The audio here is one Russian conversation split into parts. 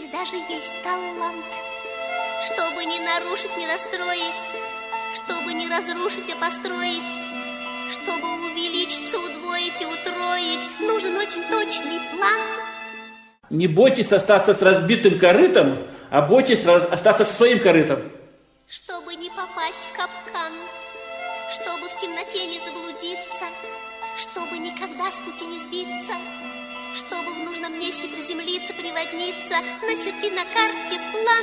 если даже есть талант, чтобы не нарушить, не расстроить, чтобы не разрушить, а построить, чтобы увеличиться, удвоить и утроить, нужен очень точный план. Не бойтесь остаться с разбитым корытом, а бойтесь остаться со своим корытом. Чтобы не попасть в капкан, чтобы в темноте не заблудиться, чтобы никогда с пути не сбиться, чтобы в нужном месте приземлиться, приводниться, начерти на карте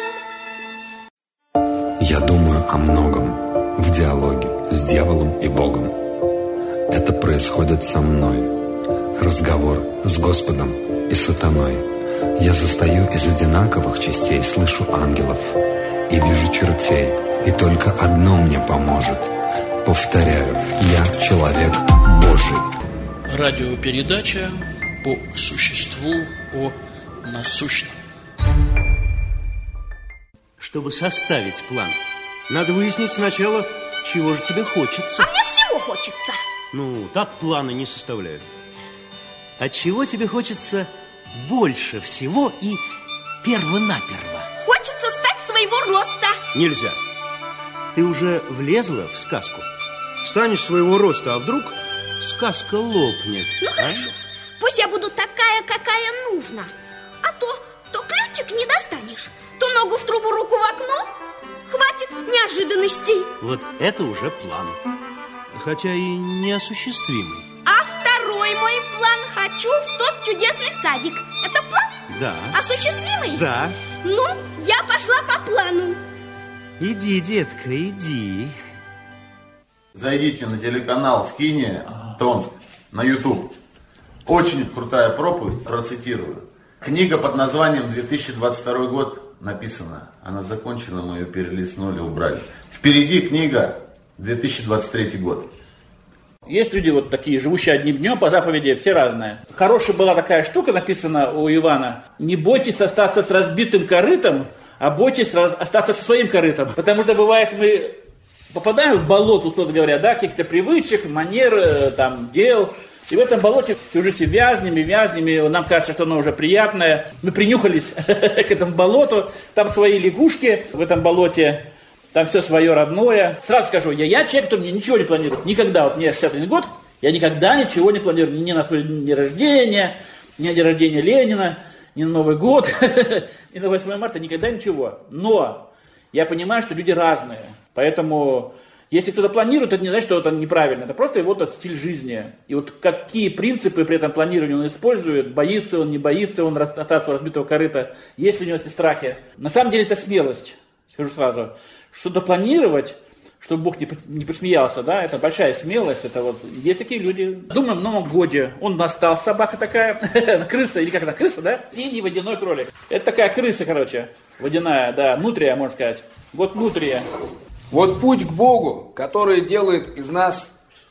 план. Я думаю о многом в диалоге с дьяволом и Богом. Это происходит со мной. Разговор с Господом и сатаной. Я застаю из одинаковых частей, слышу ангелов и вижу чертей, и только одно мне поможет. Повторяю, я человек Божий. Радиопередача по существу о насущном. Чтобы составить план, надо выяснить сначала, чего же тебе хочется. А мне всего хочется. Ну, так планы не составляют. А чего тебе хочется больше всего и перво-наперво? Хочется стать своего роста. Нельзя. Ты уже влезла в сказку? Станешь своего роста, а вдруг сказка лопнет. Ну, хорошо. Пусть я буду такая, какая нужна. А то ключик не достанешь, то ногу в трубу, руку в окно. Хватит неожиданностей. Вот это уже план. Хотя и неосуществимый. А второй мой план: хочу в тот чудесный садик. Это план? Да. Осуществимый? Да. Ну, я пошла по плану. Иди, детка, иди. Зайдите на телеканал Скиния Томск на YouTube. Очень крутая проповедь, процитирую. Книга под названием 2022 год написана. Она закончена, мы ее перелистнули, убрали. Впереди книга 2023 год. Есть люди вот такие, живущие одним днем по заповеди, все разные. Хорошая была такая штука, написана у Ивана. Не бойтесь остаться с разбитым корытом, а бойтесь остаться со своим корытом. Потому что бывает, мы попадаем в болото, условно говоря, да, каких-то привычек, манер, там, дел. И в этом болоте уже все вязнем, нам кажется, что оно уже приятное. Мы принюхались к этому болоту, там свои лягушки в этом болоте, там все свое родное. Сразу скажу, я человек, который ничего не планирует. Никогда, вот мне 61 год, я никогда ничего не планирую. Ни на свой день рождения, ни на день рождения Ленина, ни на Новый год, ни на 8 марта, никогда ничего. Но я понимаю, что люди разные, поэтому... Если кто-то планирует, это не значит, что это неправильно. Это просто его стиль жизни. И вот какие принципы при этом планировании он использует, боится он, не боится он остаться у разбитого корыта, есть ли у него эти страхи. На самом деле это смелость, скажу сразу. Что-то планировать, чтобы Бог не посмеялся, да, это большая смелость. Это вот, есть такие люди. Думаем, в Новом годе он настал, собака такая, крыса, или как это, крыса, да? Синий водяной кролик. Это такая крыса, короче, водяная, да, нутрия, можно сказать. Вот нутрия. Вот путь к Богу, который делает из нас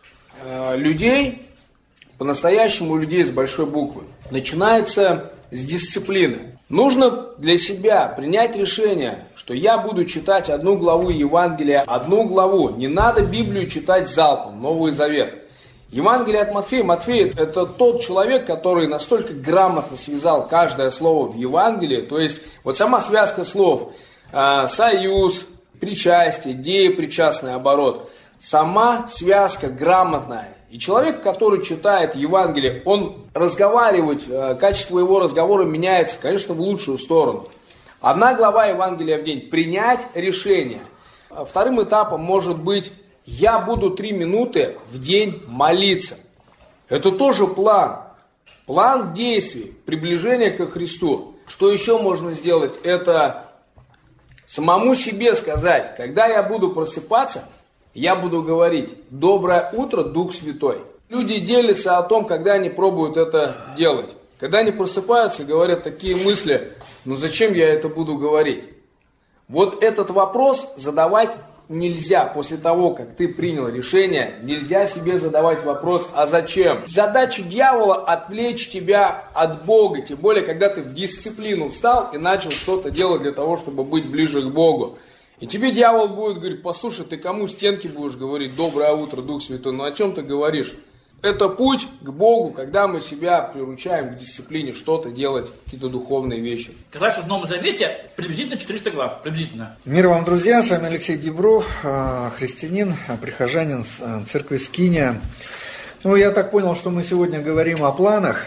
людей, по-настоящему людей с большой буквы, начинается с дисциплины. Нужно для себя принять решение, что я буду читать одну главу Евангелия, одну главу. Не надо Библию читать залпом, Новый Завет. Евангелие от Матфея. Матфей – это тот человек, который настолько грамотно связал каждое слово в Евангелии. То есть вот сама связка слов «союз», причастие, деепричастный оборот. Сама связка грамотная. И человек, который читает Евангелие, он разговаривать, качество его разговора меняется, конечно, в лучшую сторону. Одна глава Евангелия в день. Принять решение. Вторым этапом может быть, я буду 3 минуты в день молиться. Это тоже план. План действий, приближение ко Христу. Что еще можно сделать? Это... самому себе сказать, когда я буду просыпаться, я буду говорить: «Доброе утро, Дух Святой». Люди делятся о том, когда они пробуют это делать. Когда они просыпаются, говорят такие мысли: «Ну зачем я это буду говорить?» Вот этот вопрос задавать нельзя после того, как ты принял решение. Нельзя себе задавать вопрос: «А зачем?». Задача дьявола — отвлечь тебя от Бога. Тем более, когда ты в дисциплину встал и начал что-то делать для того, чтобы быть ближе к Богу. И тебе дьявол будет говорить: «Послушай, ты кому стенки будешь говорить: доброе утро, Дух Святой? Ну о чем ты говоришь? Это путь к Богу, когда мы себя приручаем к дисциплине, что-то делать, какие-то духовные вещи. Как раз в Новом Завете приблизительно 400 глав, приблизительно. Мир вам, друзья, с вами Алексей Дебров, христианин, прихожанин церкви Скиния. Ну, я так понял, что мы сегодня говорим о планах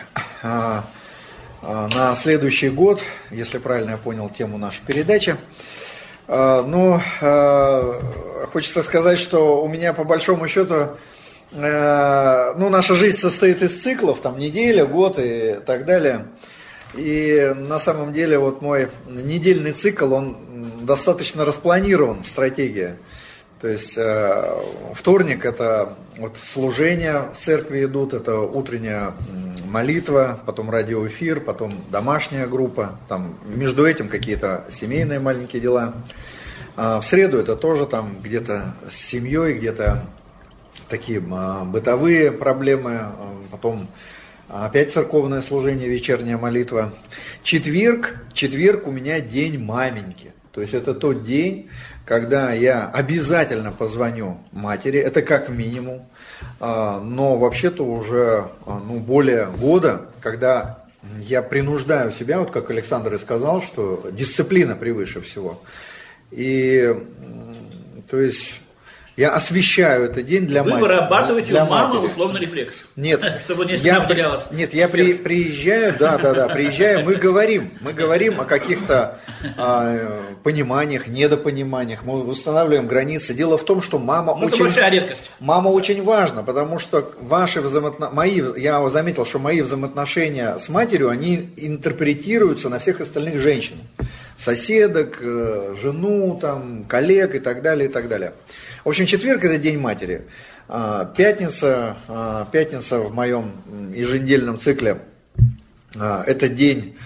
на следующий год, если правильно я понял тему нашей передачи. Но хочется сказать, что у меня по большому счету, наша жизнь состоит из циклов, там неделя, год и так далее. И на самом деле вот мой недельный цикл, он достаточно распланирован, стратегия. То есть вторник это вот служения в церкви идут, это утренняя молитва, потом радиоэфир, потом домашняя группа, там между этим какие-то семейные маленькие дела. В среду это тоже там где-то с семьей, где-то такие бытовые проблемы, потом опять церковное служение, вечерняя молитва. Четверг у меня день маменьки. То есть это тот день, когда я обязательно позвоню матери, это как минимум, но вообще-то уже более года, когда я принуждаю себя, вот как Александр и сказал, что дисциплина превыше всего. И то есть я освещаю этот день для матери. Вы вырабатываете у мамы условный рефлекс. Нет, чтобы не умудрялась. Нет, я приезжаю, приезжаю, мы говорим о каких-то пониманиях, недопониманиях, мы устанавливаем границы. Дело в том, что мама это большая редкость. Мама очень важна, потому что я заметил, что мои взаимоотношения с матерью, они интерпретируются на всех остальных женщин. Соседок, жену, там, коллег и так далее, и так далее. В общем, четверг это день матери. Пятница в моем еженедельном цикле, это день,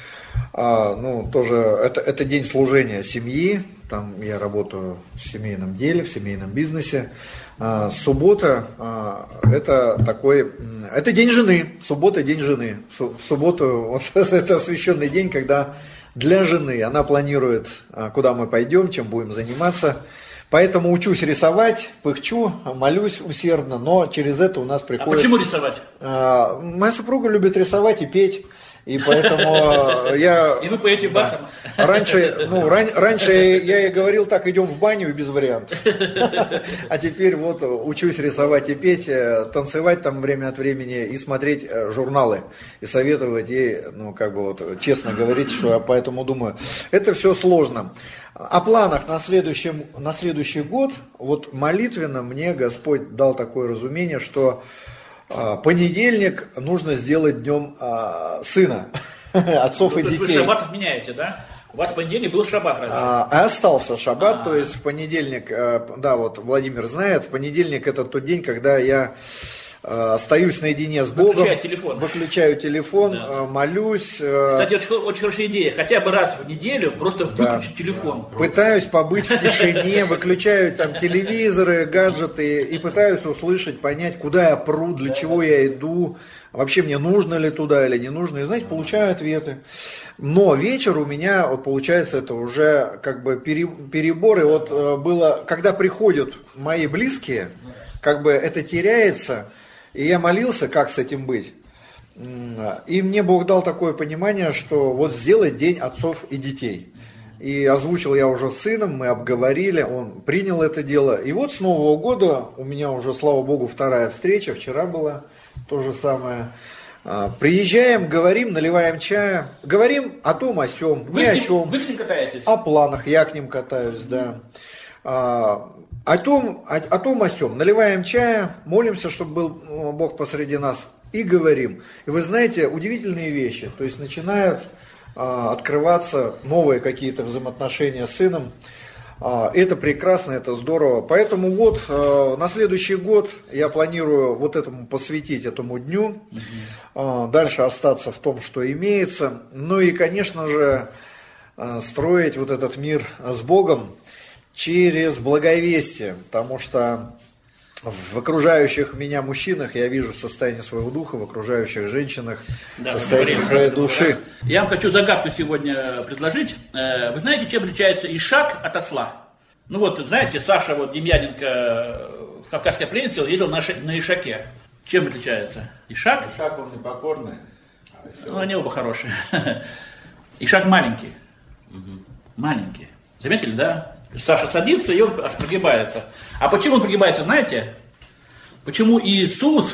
это день служения семьи. Там я работаю в семейном деле, в семейном бизнесе. Суббота это день жены. Суббота день жены. В субботу это освященный день, когда для жены она планирует, куда мы пойдем, чем будем заниматься. Поэтому учусь рисовать, пыхчу, молюсь усердно, но через это у нас приходит... А почему рисовать? Моя супруга любит рисовать и петь, и поэтому я... И вы поете басом? Да. Раньше я ей говорил, так, идем в баню и без вариантов. А теперь вот учусь рисовать и петь, танцевать там время от времени и смотреть журналы. И советовать ей, честно говорить, что я поэтому думаю, это все сложно. О планах на следующий год, вот молитвенно мне Господь дал такое разумение, что понедельник нужно сделать днем сына, отцов и детей. Вы шаббат отменяете, да? У вас понедельник был шаббат раньше. Остался шаббат, то есть в понедельник, вот Владимир знает, в понедельник это тот день, когда я остаюсь наедине с Богом, выключаю телефон, да. Молюсь. Кстати, очень хорошая идея, хотя бы раз в неделю просто выключить телефон. Пытаюсь побыть в тишине, выключаю там телевизоры, гаджеты и пытаюсь услышать, понять, куда я пру, для чего я иду, вообще мне нужно ли туда или не нужно, и знаете, получаю ответы. Но вечер у меня, вот получается, это уже как бы перебор, и вот было, когда приходят мои близкие, как бы это теряется. И я молился, как с этим быть. И мне Бог дал такое понимание, что вот сделать день отцов и детей. И озвучил я уже с сыном, мы обговорили, он принял это дело. И вот с Нового года у меня уже, слава Богу, вторая встреча, вчера была то же самое. Приезжаем, говорим, наливаем чая, говорим о том, о сём, ни о чем. Вы к ним катаетесь? О планах, я к ним катаюсь, да. О том, о сём. Наливаем чая, молимся, чтобы был Бог посреди нас, и говорим. И вы знаете, удивительные вещи. То есть начинают открываться новые какие-то взаимоотношения с сыном. Это прекрасно, это здорово. Поэтому вот на следующий год я планирую вот этому посвятить, этому дню. Дальше остаться в том, что имеется. Ну и, конечно же, строить вот этот мир с Богом через благовестие, потому что в окружающих меня мужчинах я вижу состояние своего духа, в окружающих женщинах состояние своей души. Я вам хочу загадку сегодня предложить. Вы знаете, чем отличается ишак от осла? Знаете, Саша Демьяненко в «Кавказской пленнице» ездил на ишаке. Чем отличается? Ишак? Ишак, он непокорный. Ну, они оба хорошие. Ишак маленький. Маленький. Заметили, да? Саша садится, и он аж прогибается. А почему он прогибается, знаете? Почему Иисус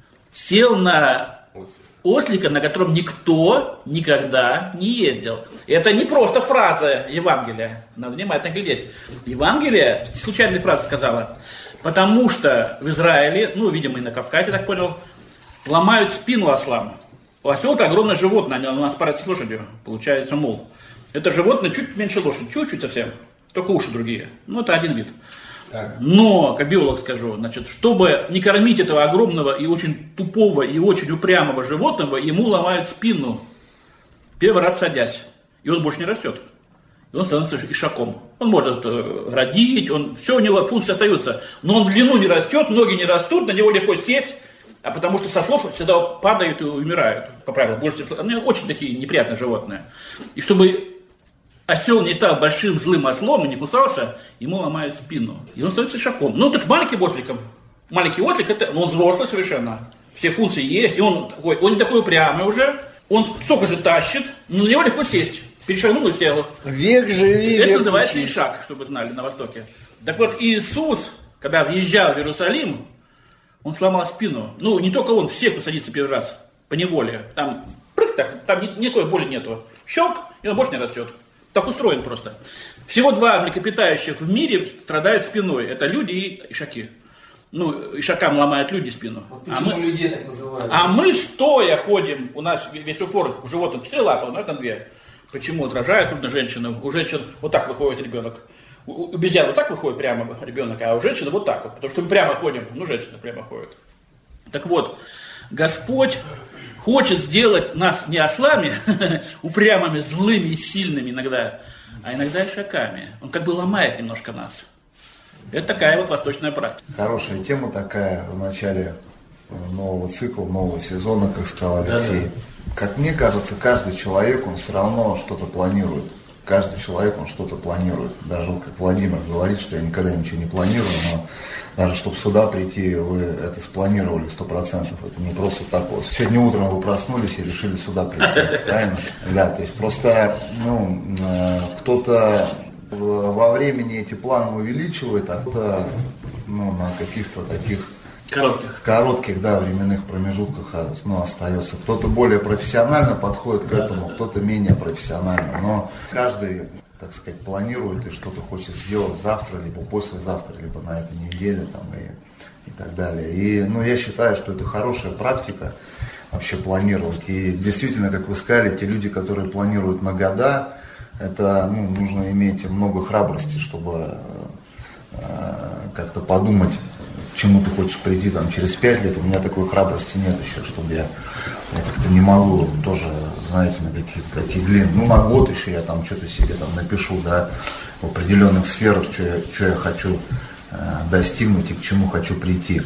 сел на ослика, на котором никто никогда не ездил. Это не просто фраза Евангелия. Надо внимательно глядеть. Евангелие, случайная фраза сказала, потому что в Израиле, ну, видимо, и на Кавказе, так понял, ломают спину ослам. Осел – это огромное животное, у нас парят с лошадью, получается, мул. Это животное чуть меньше лошади, чуть-чуть совсем, только уши другие. Ну, это один вид. Так. Но, как биолог скажу, значит, чтобы не кормить этого огромного и очень тупого и очень упрямого животного, ему ломают спину, первый раз садясь, и он больше не растет. И он становится ишаком. Он может родить, все у него функции остаются, но он в длину не растет, ноги не растут, на него легко сесть, а потому что со слов всегда падают и умирают, по правилам. Они очень такие неприятные животные. И чтобы осел не стал большим злым ослом и не кусался, ему ломают спину. И он становится ишаком. Ну, так маленьким осликом. Маленький ослик, он взрослый совершенно. Все функции есть. И он не такой упрямый уже. Он столько же тащит, но на него легко сесть. Перешагнул и сел. Век живи, Это век называется учись. ишак, чтобы знали, на Востоке. Так вот, Иисус, когда въезжал в Иерусалим, он сломал спину. Ну, не только он, все, кто садится первый раз, по неволе. Там прыг так, там никакой боли нету. Щелк, и он больше не растет. Так устроен просто. Всего 2 млекопитающих в мире страдают спиной. Это люди и ишаки. Ну, ишакам ломают люди спину. Вот почему людей так называют? А мы стоя ходим, у нас весь упор, у животных 4 лапы, у нас там 2. Почему? Рожает трудно женщина. У женщин вот так выходит ребенок. У обезьян вот так выходит прямо ребенок, а у женщины вот так вот. Потому что мы прямо ходим, ну, женщина прямо ходит. Так вот, Господь хочет сделать нас не ослами, упрямыми, злыми и сильными иногда, а иногда ишаками. Он как бы ломает немножко нас. Это такая вот восточная практика. Хорошая тема такая в начале нового цикла, нового сезона, как сказал Алексей. Да-да. Как мне кажется, каждый человек, он все равно что-то планирует. Каждый человек, он что-то планирует. Даже вот как Владимир говорит, что я никогда ничего не планирую, но даже чтобы сюда прийти, вы это спланировали 100%. Это не просто так вот. Сегодня утром вы проснулись и решили сюда прийти, правильно? Да, то есть просто, кто-то во времени эти планы увеличивает, а кто-то, на каких-то таких коротких, да, временных промежутках, остается. Кто-то более профессионально подходит к этому, кто-то менее профессионально. Но каждый, так сказать, планирует и что-то хочет сделать завтра, либо послезавтра, либо на этой неделе там, и так далее. И я считаю, что это хорошая практика вообще планировать. И действительно, как вы сказали, те люди, которые планируют на года, это нужно иметь много храбрости, чтобы как-то подумать, к чему ты хочешь прийти там, через 5 лет. У меня такой храбрости нет еще, чтобы я как-то не могу тоже, знаете, на какие-то такие длинные, на год еще я там что-то себе там напишу, да, в определенных сферах, что я хочу достигнуть и к чему хочу прийти.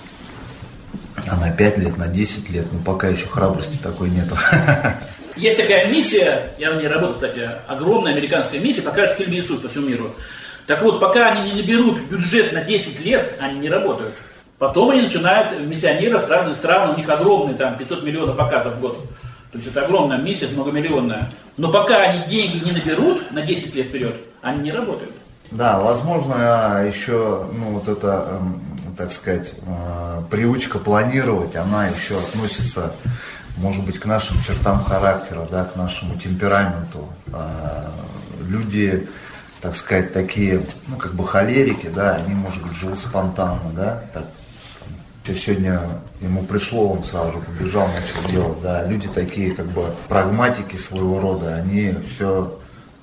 А на 5 лет, на 10 лет, пока еще храбрости такой нету. Есть такая миссия, я на ней работаю, кстати, огромная американская миссия, покажет фильм «Иисус» по всему миру. Так вот, пока они не наберут бюджет на 10 лет, они не работают. Потом они начинают, миссионеров с разных стран, у них огромные, там, 500 миллионов показов в год. То есть это огромная миссия, многомиллионная. Но пока они деньги не наберут на 10 лет вперед, они не работают. Да, возможно, еще, эта, так сказать, привычка планировать, она еще относится, может быть, к нашим чертам характера, да, к нашему темпераменту. Люди, так сказать, такие, холерики, да, они, может быть, живут спонтанно, да, так, сегодня ему пришло, он сразу же побежал, начал делать, да, люди такие, прагматики своего рода, они все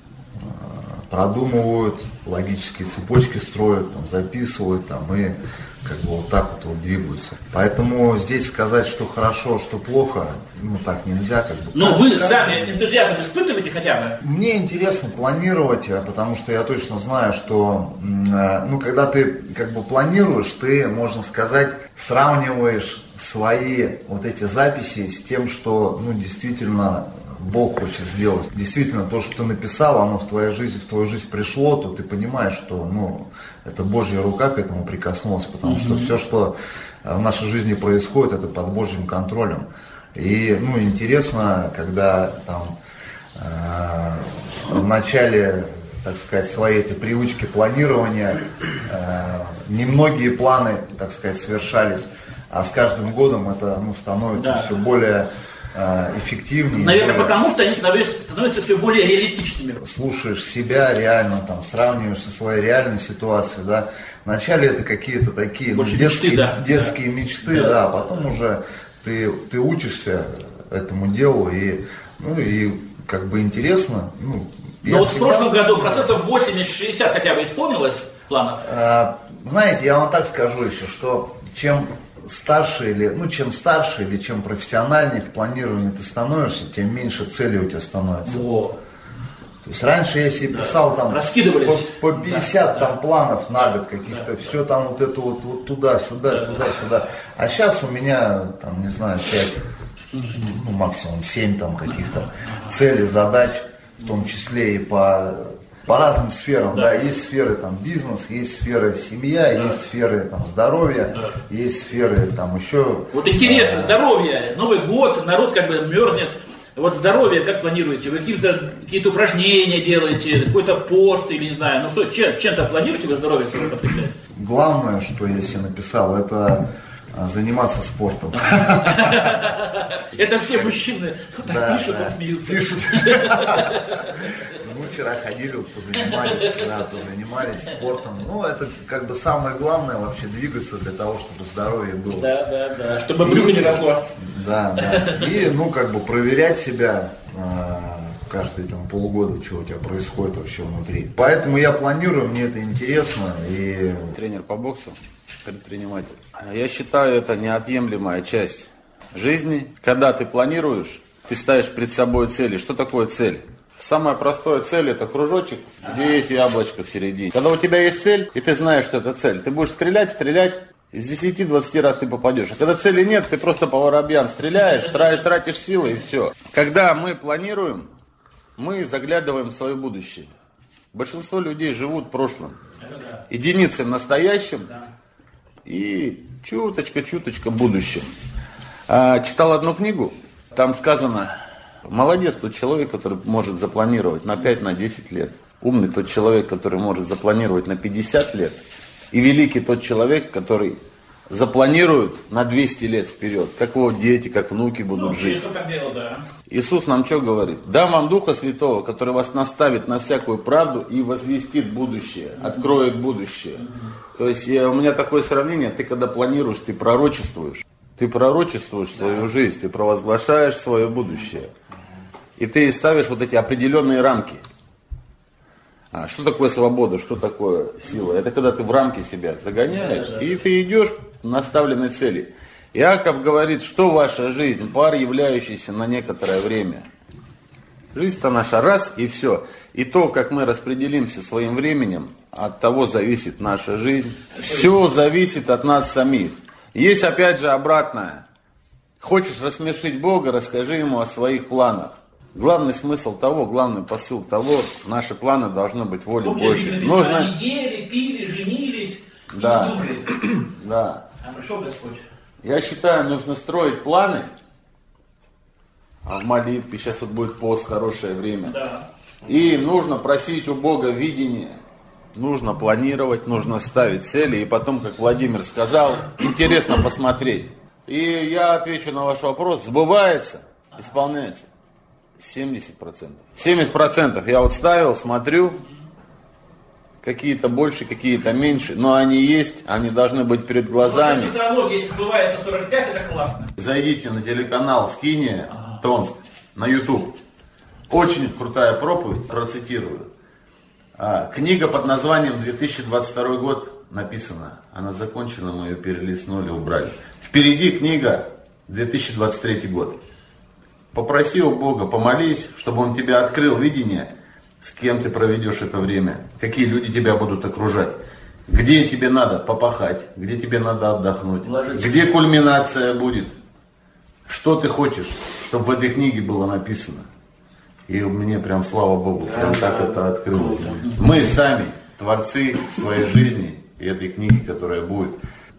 продумывают, логические цепочки строят, там, записывают, там, и вот так вот двигаются. Поэтому здесь сказать, что хорошо, что плохо, так нельзя. Но вы сами энтузиазм испытываете хотя бы? Мне интересно планировать, потому что я точно знаю, что, когда ты планируешь, ты, можно сказать, сравниваешь свои вот эти записи с тем, что, действительно Бог хочет сделать. Действительно, то, что ты написал, оно в твою жизнь пришло, то ты понимаешь, что, это Божья рука к этому прикоснулась, потому что все, что в нашей жизни происходит, это под Божьим контролем. И ну, интересно, когда там в начале, так сказать, своей этой привычки планирования немногие планы, так сказать, совершались, а с каждым годом это ну, становится все более эффективнее. Наверное, потому что они становятся все более реалистичными. Слушаешь себя реально, там, сравниваешь со своей реальной ситуацией, да. Вначале это какие-то такие детские мечты, да, а потом уже ты учишься этому делу и, ну, и как бы интересно. Ну, вот в прошлом году 80-60% хотя бы исполнилось планов? Знаете, я вам так скажу еще, что чем старше или чем профессиональнее в планировании ты становишься, тем меньше целей у тебя становится. Во. То есть раньше я себе писал там по 50 там планов на год каких-то, все там вот это вот туда-сюда, туда-сюда. А сейчас у меня там, не знаю, 5, ну максимум 7 там каких-то целей, задач, в том числе и по разным сферам, да, есть сферы там бизнес, есть сферы семья, есть сферы там здоровья, есть сферы там еще. Вот интересно, здоровье, Новый год, народ как бы мерзнет. Вот здоровье, как планируете? Вы какие-то упражнения делаете, какой-то пост или не знаю, ну что, чем-то планируете вы здоровье свое подкреплять? Главное, что я себе написал, это заниматься спортом. Это все мужчины пишут, смеются. Мы вчера ходили, позанимались спортом. Ну, это как бы самое главное вообще двигаться для того, чтобы здоровье было. Да. Чтобы брюхо не росло. Да. И, ну, как бы проверять себя каждые там полгода, что у тебя происходит вообще внутри. Поэтому я планирую, мне это интересно. И... Тренер по боксу, предприниматель. Я считаю, это неотъемлемая часть жизни. Когда ты планируешь, ты ставишь перед собой цели. Что такое цель? Самая простая цель — это кружочек, где есть яблочко в середине. Когда у тебя есть цель, и ты знаешь, что это цель, ты будешь стрелять, из 10-20 раз ты попадешь. А когда цели нет, ты просто по воробьям стреляешь, тратишь силы и все. Когда мы планируем, мы заглядываем в свое будущее. Большинство людей живут в прошлом. Единицы в настоящем и чуточка будущем. Читал одну книгу, там сказано: молодец тот человек, который может запланировать на 5-10 лет. Умный тот человек, который может запланировать на 50 лет. И великий тот человек, который запланирует на 200 лет вперед. Как его дети, как внуки будут жить. Иисус нам что говорит? Дам вам Духа Святого, который вас наставит на всякую правду и возвестит будущее, откроет будущее. То есть у меня такое сравнение: ты когда планируешь, ты пророчествуешь. Ты пророчествуешь свою жизнь, ты провозглашаешь свое будущее. И ты ставишь вот эти определенные рамки. Что такое свобода, что такое сила? Это когда ты в рамки себя загоняешь, и ты идешь к наставленной цели. Иаков говорит, что ваша жизнь, пар, являющийся на некоторое время. Жизнь-то наша раз и все. И то, как мы распределимся своим временем, от того зависит наша жизнь. Все зависит от нас самих. Есть опять же обратное. Хочешь рассмешить Бога, расскажи Ему о своих планах. Главный смысл того, главный посыл того, наши планы должны быть волей Божьей. Нужно... Они ели, пили, женились, да. думали. Да. А пришел Господь. Я считаю, нужно строить планы, а в молитве, сейчас вот будет пост, хорошее время. Да. И нужно просить у Бога видения. Нужно планировать, нужно ставить цели, и потом, как Владимир сказал, интересно посмотреть. И я отвечу на ваш вопрос: сбывается, исполняется 70%. 70% я вот ставил, смотрю, какие-то больше, какие-то меньше, но они есть, они должны быть перед глазами. Социология, если сбывается 45, это классно. Зайдите на телеканал Скиния, Томск, на YouTube. Очень крутая проповедь, процитирую. Книга под названием 2022 год написана. Она закончена, мы ее перелистнули, убрали. Впереди книга 2023 год. Попроси у Бога, помолись, чтобы Он тебе открыл видение, с кем ты проведешь это время, какие люди тебя будут окружать, где тебе надо попахать, где тебе надо отдохнуть, где кульминация будет, что ты хочешь, чтобы в этой книге было написано. И мне прям, слава Богу, прям так это открылось. Мы сами творцы своей жизни и этой книги, которая будет.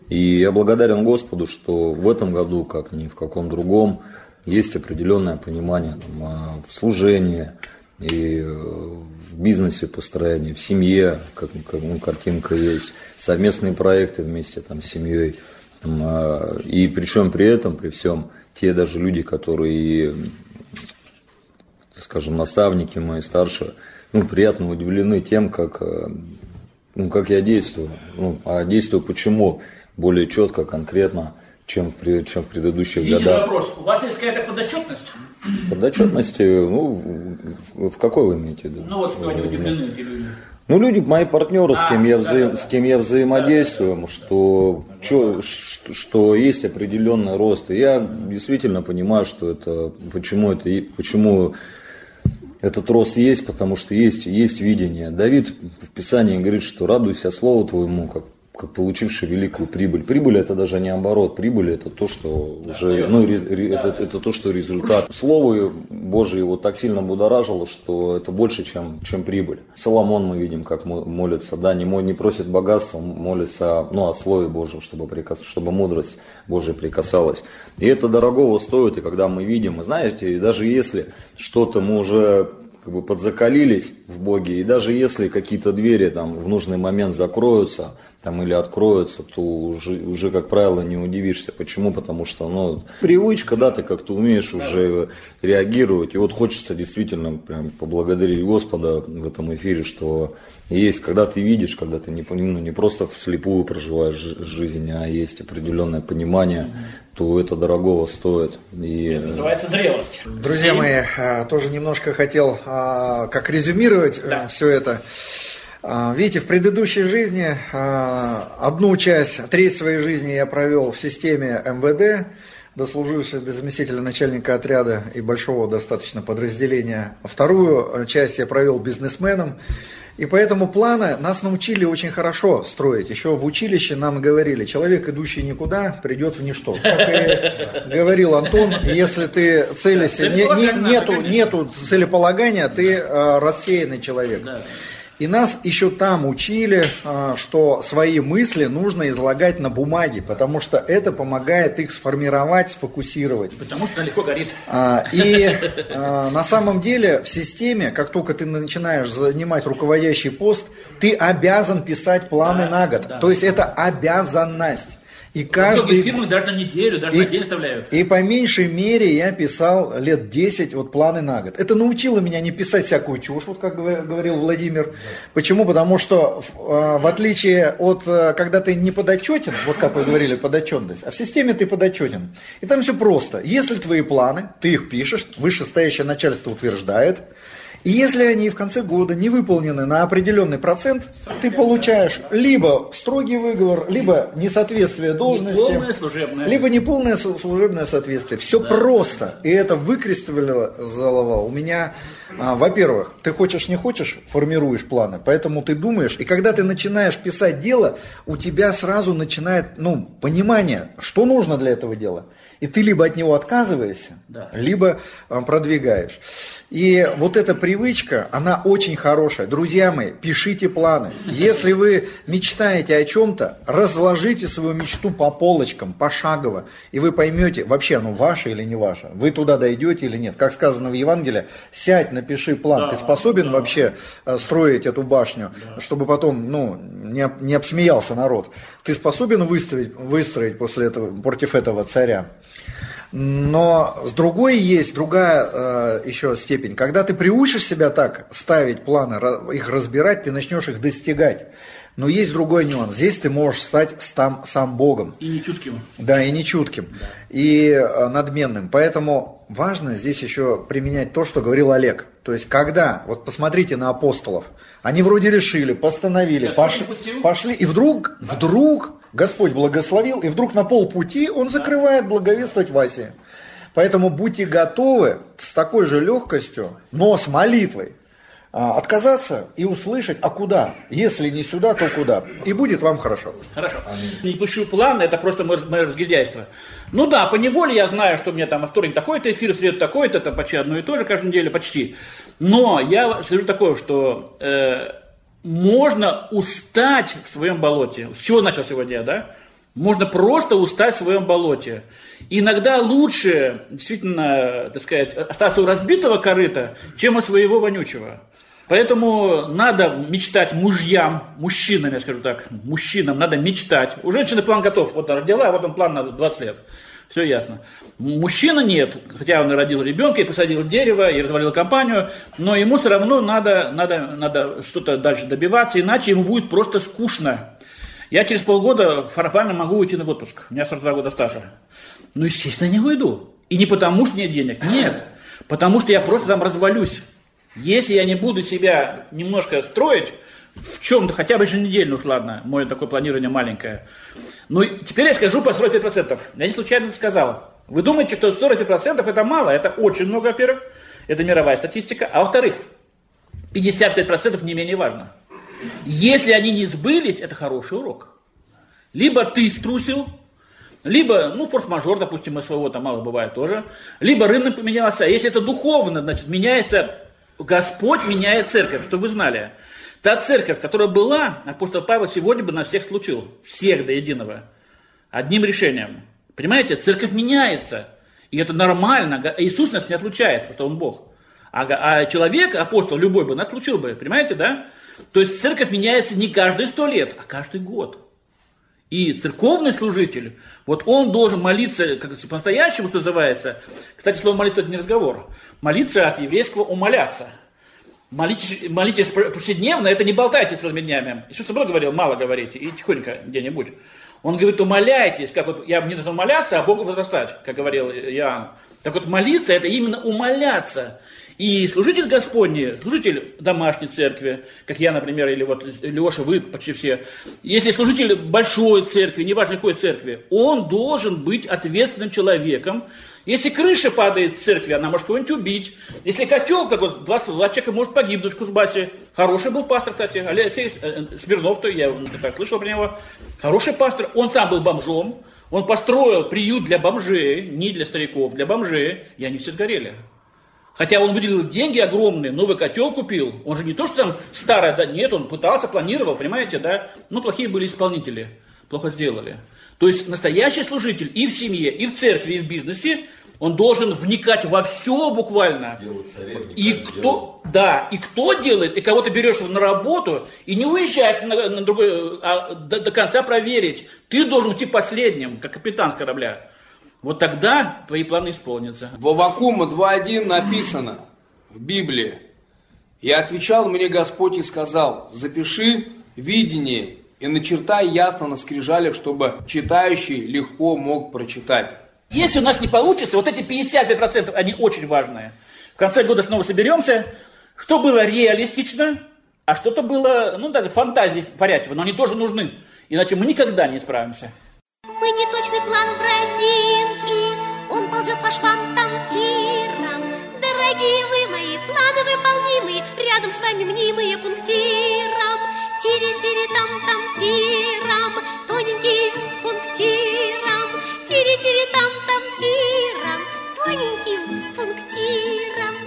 И я благодарен Господу, что в этом году, как ни в каком другом, есть определенное понимание там, в служении, и в бизнесе построении, в семье, как картинка есть, совместные проекты вместе там, с семьей. И причем при этом, при всем, те даже люди, которые, скажем, наставники мои старшие, приятно удивлены тем, как я действую. А действую почему? Более четко, конкретно, чем в предыдущих годах. Вопрос. У вас есть какая-то подотчетность? Подотчетности, в какой вы имеете в виду? Что они удивлены, эти люди. Люди, мои партнеры, с кем я взаимодействую, что есть определенный рост. И я действительно понимаю, что почему этот рост есть, потому что есть видение. Давид в Писании говорит, что радуйся слову твоему, как получивший великую прибыль. Прибыль это даже не оборот, прибыль это то, что это то, что результат. Слово Божие его так сильно будоражило, что это больше, чем прибыль. Соломон мы видим, как молится, не просит богатства, молится о Слове Божьем, чтобы мудрость Божия прикасалась. И это дорогого стоит, и когда мы видим, знаете, даже если что-то мы уже подзакалились в Боге, и даже если какие-то двери в нужный момент закроются, или откроются, то уже, как правило, не удивишься. Почему? Потому что, привычка, ты как-то умеешь уже реагировать. И хочется действительно прям поблагодарить Господа в этом эфире, что есть, когда ты видишь, когда ты не просто вслепую проживаешь жизнь, а есть определенное понимание, то это дорогого стоит. Это называется зрелость. Друзья мои, тоже немножко хотел как резюмировать все это. Видите, в предыдущей жизни треть своей жизни я провел в системе МВД, дослужившись до заместителя начальника отряда и большого достаточно подразделения. Вторую часть я провел бизнесменом. И поэтому планы нас научили очень хорошо строить. Еще в училище нам говорили, человек, идущий никуда, придет в ничто. Как и говорил Антон, если ты нету целеполагания, ты рассеянный человек. И нас еще там учили, что свои мысли нужно излагать на бумаге, потому что это помогает их сформировать, сфокусировать. Потому что далеко горит. И на самом деле в системе, как только ты начинаешь занимать руководящий пост, ты обязан писать планы на год. То есть это обязанность. И каждый... фирмы даже на неделю, даже на день оставляют. И по меньшей мере я писал лет 10 планы на год. Это научило меня не писать всякую чушь, как говорил Владимир. Почему? Потому что в отличие от, когда ты не подотчетен, как вы говорили, подотчетность, а в системе ты подотчетен. И там все просто. Если твои планы, ты их пишешь, вышестоящее начальство утверждает. И если они в конце года не выполнены на определенный процент, ты получаешь либо строгий выговор, либо несоответствие должности, либо неполное служебное соответствие. Все просто. И это выкристаллизовало у меня, во-первых, ты хочешь не хочешь, формируешь планы, поэтому ты думаешь, и когда ты начинаешь писать дело, у тебя сразу начинает понимание, что нужно для этого дела. И ты либо от него отказываешься, либо продвигаешь. И эта привычка, она очень хорошая. Друзья мои, пишите планы. Если вы мечтаете о чем-то, разложите свою мечту по полочкам, пошагово. И вы поймете, вообще оно ваше или не ваше. Вы туда дойдете или нет. Как сказано в Евангелии, сядь, напиши план. Ты способен вообще строить эту башню, чтобы потом не обсмеялся народ? Ты способен выстроить после этого, против этого царя? Но с другой есть другая еще степень. Когда ты приучишь себя так ставить планы, их разбирать, ты начнешь их достигать. Но есть другой нюанс. Здесь ты можешь стать сам Богом. И нечутким. Да, и нечутким. Да. И надменным. Поэтому важно здесь еще применять то, что говорил Олег. То есть, когда, посмотрите на апостолов, они вроде решили, постановили, пошли, и вдруг Господь благословил, и вдруг на полпути Он закрывает благовествовать в Асии. Поэтому будьте готовы с такой же легкостью, но с молитвой, отказаться и услышать, а куда? Если не сюда, то куда? И будет вам хорошо. Хорошо. Не пишу планы, это просто мое разгильдяйство. Поневоле я знаю, что у меня во вторник такой-то эфир, в среду такой-то, это почти одно и то же каждую неделю, почти. Но я скажу такое, что можно устать в своем болоте. С чего начал сегодня, да? Можно просто устать в своем болоте. И иногда лучше, действительно, так сказать, остаться у разбитого корыта, чем у своего вонючего. Поэтому надо мечтать мужчинам, я скажу так, мужчинам надо мечтать. У женщины план готов. Вот она родила, вот он план на 20 лет. Все ясно. Мужчина нет, хотя он и родил ребенка, и посадил дерево, и развалил компанию, но ему все равно надо что-то дальше добиваться, иначе ему будет просто скучно. Я через полгода формально могу уйти на отпуск. У меня 42 года стажа. Ну, естественно, не уйду. И не потому, что нет денег. Нет. Потому что я просто там развалюсь. Если я не буду себя немножко строить, в чем-то, хотя бы еженедельно уж, ладно, мое такое планирование маленькое. Ну, теперь я скажу по 45%. Я не случайно это сказал. Вы думаете, что 45% это мало? Это очень много, во-первых. Это мировая статистика. А во-вторых, 55% не менее важно. Если они не сбылись, это хороший урок. Либо ты струсил, либо, форс-мажор, допустим, СВО-то мало бывает тоже, либо рынок поменялся. А если это духовно, значит, меняется, Господь меняет церковь, чтобы вы знали. Та церковь, которая была, апостол Павел сегодня бы нас всех случил, всех до единого, одним решением. Понимаете, церковь меняется, и это нормально, Иисус нас не отлучает, потому что Он Бог. А человек, апостол, любой бы, нас отлучил бы, понимаете, да? То есть церковь меняется не каждые 100 лет, а каждый год. И церковный служитель, вот он должен молиться, как по-настоящему, что называется. Кстати, слово молитва — это не разговор. Молиться от еврейского умоляться. Молитесь повседневно, это не болтайте целыми днями. Иисус было говорил, мало говорите, и тихонько где-нибудь. Он говорит, умоляйтесь, как вот я мне нужно умоляться, а Богу возрастать, как говорил Иоанн. Так вот, молиться — это именно умоляться. И служитель Господний, служитель домашней церкви, как я, например, или вот Леша, вы почти все, если служитель большой церкви, неважно какой церкви, он должен быть ответственным человеком. Если крыша падает в церкви, она может кого-нибудь убить. Если котел, как вот 20 человека может погибнуть в Кузбассе. Хороший был пастор, кстати, Алексей Смирнов, то я так слышал про него. Хороший пастор, он сам был бомжом. Он построил приют для бомжей, не для стариков, для бомжей, и они все сгорели. Хотя он выделил деньги огромные, новый котел купил. Он же не то, что там старое, да нет, он пытался, планировал, понимаете, да. Но плохие были исполнители, плохо сделали. То есть настоящий служитель и в семье, и в церкви, и в бизнесе, он должен вникать во все буквально. И кто делает, и кого ты берешь на работу, и не уезжать на другой, а до конца проверить. Ты должен идти последним, как капитан с корабля. Вот тогда твои планы исполнятся. В Аввакума 2.1 написано в Библии: «И отвечал мне Господь и сказал, запиши видение и начертай ясно на скрижалях, чтобы читающий легко мог прочитать». Если у нас не получится, вот эти 55%, они очень важные. В конце года снова соберемся. Что было реалистично, а что-то было, даже фантазии Фарятьева, но они тоже нужны. Иначе мы никогда не справимся. Мы неточный план броним, и он ползет по швам там тирам. Дорогие вы мои, планы выполнимые, рядом с вами мнимые пунктиром. Тири-тири-там-там тирам, тоненьким пунктиром. Тири-тири-там-там тирам, тоненьким пунктиром.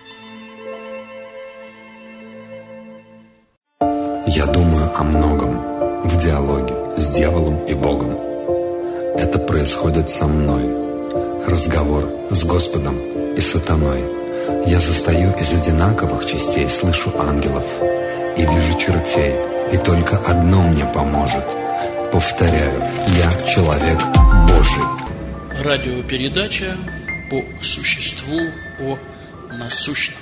Я думаю о многом в диалоге с дьяволом и Богом. Это происходит со мной. Разговор с Господом и сатаной. Я застаю из одинаковых частей, слышу ангелов и вижу чертей. И только одно мне поможет. Повторяю, я человек Божий. Радиопередача по существу о насущном.